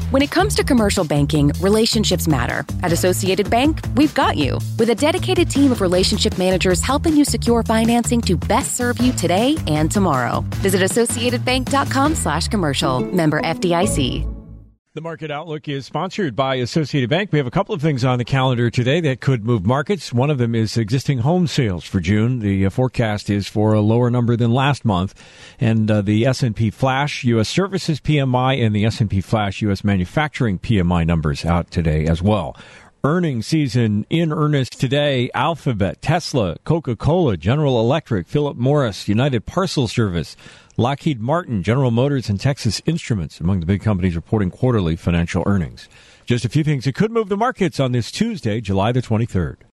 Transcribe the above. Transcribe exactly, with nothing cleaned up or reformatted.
When it comes to commercial banking, relationships matter. At Associated Bank, we've got you. With a dedicated team of relationship managers helping you secure financing to best serve you today and tomorrow. Visit associatedbank.com slash commercial. Member F D I C. The Market Outlook is sponsored by Associated Bank. We have a couple of things on the calendar today that could move markets. One of them is existing home sales for June. The uh, forecast is for a lower number than last month. And uh, the S and P Flash U S Services P M I and the S and P Flash U S Manufacturing P M I numbers out today as well. Earnings season in earnest today. Alphabet, Tesla, Coca-Cola, General Electric, Philip Morris, United Parcel Service, Lockheed Martin, General Motors, and Texas Instruments among the big companies reporting quarterly financial earnings. Just a few things that could move the markets on this Tuesday, July the twenty-third.